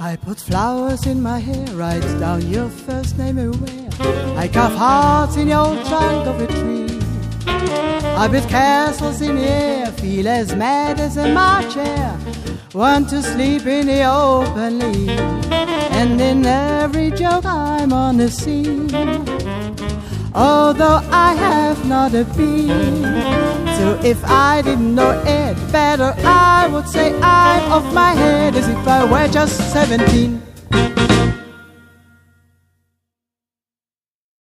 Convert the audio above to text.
I put flowers in my hair, write down your first name everywhere. I carve hearts in the old trunk of a tree. I build castles in the air, feel as mad as a March hare. Want to sleep in the openly, and in every joke I'm on the scene. Although I have not a beat, so if I didn't know it better, I would say I'm off my head as if I were just 17.